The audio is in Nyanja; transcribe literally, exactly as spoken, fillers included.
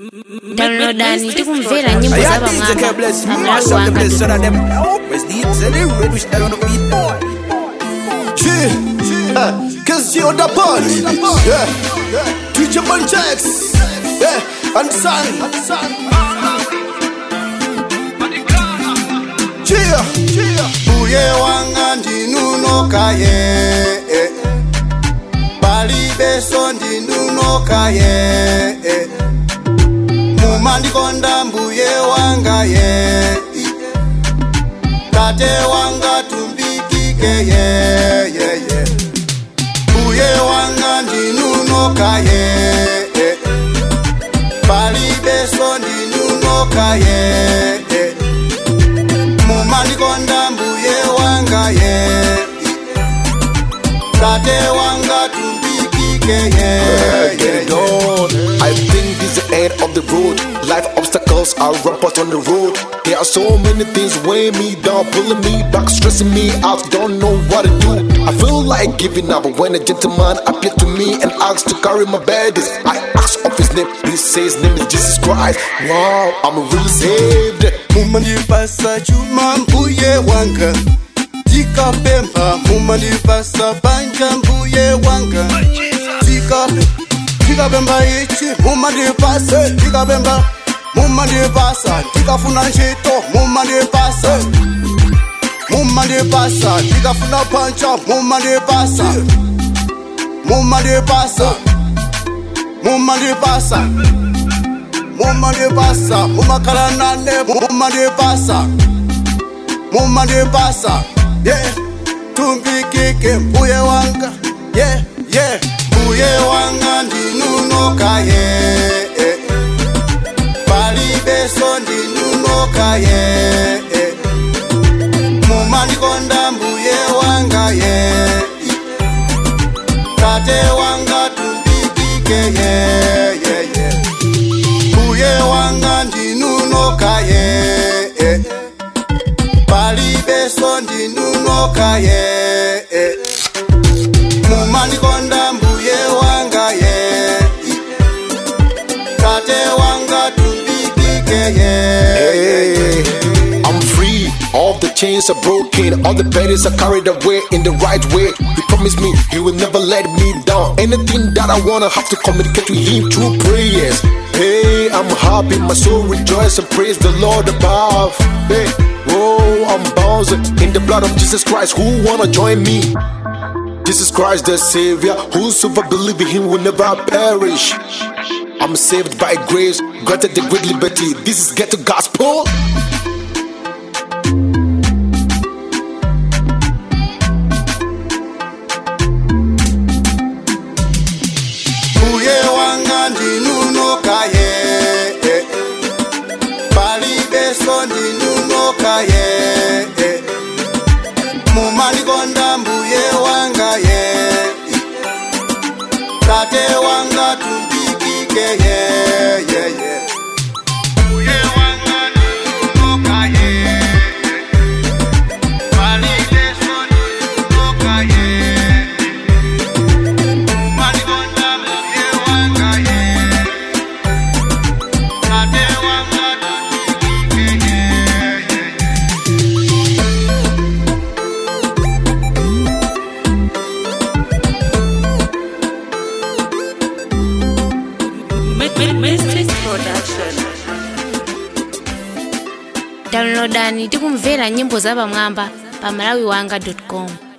Downloadani tikumvera nyimbo za bamwamba pamalawi wanga Cause you're the party, yeah. Teacher Bunchex, yeah. And son, cheer, cheer. Uye wanga ndinuno kaye, bali beso ndinuno kaye. Mumandi konda mbuye wanga ye, tate wanga tumbikike ye, ye, ye. Mbuye wanga ndinuno kaye, bali beso ndinuno kaye. Mumandi konda mbuye wanga ye, tate wanga tumbikike ye, ye, ye. I think this is the end of the road. Life obstacles are rampant on the road. There are so many things weighing me down, pulling me back, stressing me out. Don't know what to do. I feel like giving up when a gentleman appeared to me and asked to carry my burdens. I asked of his name. He says his name is Jesus Christ. Wow, I'm really saved. Mumandi pasa chuma mbuye wanga, tika pemba. Mumandi pasa banja mbuye wanga, tika tika pemba ichi. Mumandi pasa tika pemba. Mumandi pasa tika funa nshito. Mumandi pasa Mumandi pasa tika funa pancha. Mumandi pasa Mumandi pasa Mumandi pasa Mumandi pasa Mumakala nane. Mumandi pasa Mumandi pasa, yeah. Tumbikike mbuye wanga, yeah, yeah. Mbuye wanga ndinuno kaye, bali beso ndinuno kaye. Mumandi konda mbuye wanga ye, tate wanga tumbikike ye, ye, ye. Mbuye wanga ndinuno kaye, bali beso ndinuno kaye. Mumandi konda mbuye wanga ye, tate wanga tumbikike ye. Hey, I'm free. All the chains are broken. All the burdens are carried away in the right way. He promised me he will never let me down. Anything that I wanna have to communicate to him through prayers. Hey, I'm happy, my soul rejoice and praise the Lord above. Hey, whoa, I'm bouncing in the blood of Jesus Christ. Who wanna join me? Jesus Christ the Savior, whosoever believe in him will never perish. I'm saved by grace, granted the great liberty. This is Ghetto Gospel. Mbuye wanga ndinuno kaye, bali beso ndinuno kaye. Mumandi konda mbuye wanga ye, tate wanga tumbikike ye, ye, ye. Mbuye wanga ndinuno kaye, bali beso ndinuno kaye. Mumandi konda mbuye wanga ye, tate wanga tumbikike ye, ye, ye. Downloadani tikumvera nyimbo za bamwamba pamalawi wanga dot com.